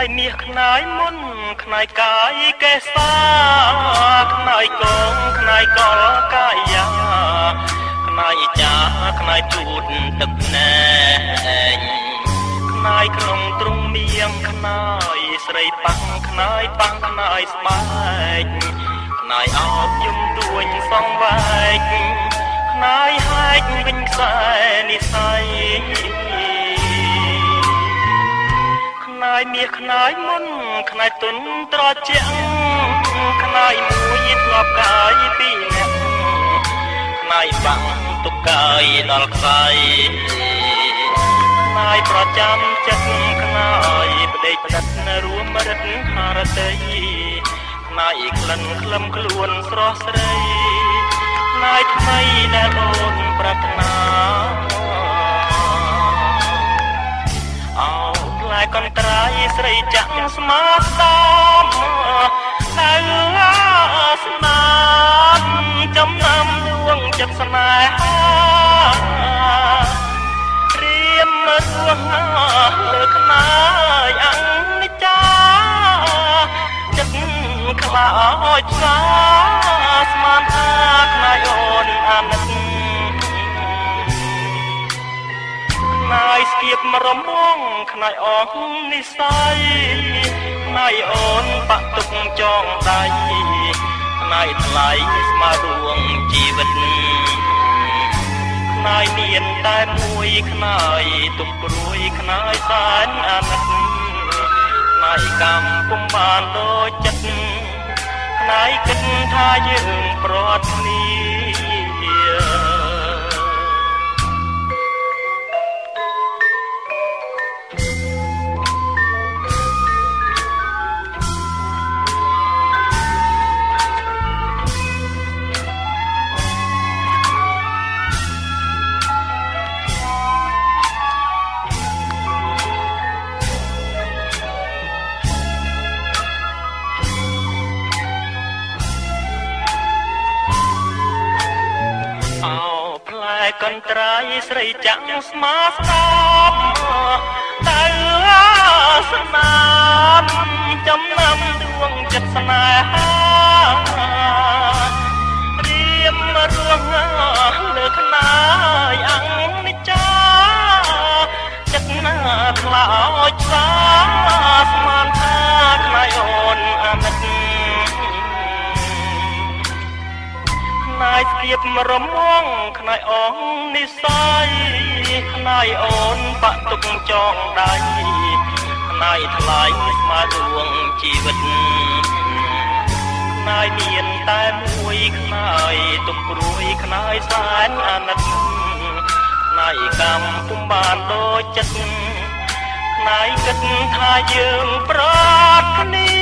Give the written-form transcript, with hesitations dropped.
យមាសខ្នាយមុនខ្នាយកាយកេសាខ្នាយកងខ្នាយកលកាយាខ្នាយចាខ្នាយជូតទឹកណែងខ្នាយក្នុងទ្រុងមៀងខ្នាយស្រីប៉ាំងខ្នាយប៉ាំងខ្នាយស្បែកខ្នាយអោបយំទួញសងវែកខ្នាយហែកវិញខ្សែនិស័យខ្នាយមាសខ្នាយមុនខ្នាយទុនត្រជាក់ខ្នាយមួយធ្លាប់កាយពីរនាក់ខ្នាយបាំងទុកកាយដល់ខ្សែខ្នាយប្រចាំចិត្តខ្នាយបដិបដិតរួមរិទ្ធហារតីខ្នាយក្លិនក្លឹមខ្លួនស្រស់ស្រីខ្នាយថ្មីដែលអូនប្រាថ្នាអោខ្លាយកន្ត្រៃស្រីចាក់ស្មាតតាមតែស្នាមចំណាំដួងចិត្តស្នេហារៀមរួងលើខ្នាយអនិច្ចាចិត្តខ្លាអោយឆ្លាស្មានថាខ្នាយអូនអាណិតខ្នាយស្គៀបរមងខ្នាយអងនិស័យខ្នាយអូនបាក់ទុកចងដៃខ្នាយថ្លៃស្មើដួងជីវិតខ្នាយមានតែមួយខ្នាយទុំព្រួយខ្នាយសែនអាណិតខ្នាយកម្មពុំបានដូចចិត្តខ្នាយគិតថាយើងប្រត់គ្នាកន្ត្រៃស្រីចាំងស្មាស្ដាប់តែស្នាមចំណាំដួងចិត្តស្នេហារៀមរួងលើខ្នាយអនិច្ចាចិត្តណាខ្លាអោយឆ្លាស្មានថាខ្នាយអូនអាណិតខ្នាយស្គៀបរមងខ្នាយអងនិស័យខ្នាយអូនបាក់ទុកចងដៃខ្នាយថ្លៃស្មើដួងជីវិតខ្នាយមានតែមួយខ្នាយទុំព្រួយខ្នាយសែនអាណិតខ្នាយកម្មពុំបានដូចចិត្តខ្នាយគិតថាយើងប្រត់គ្នា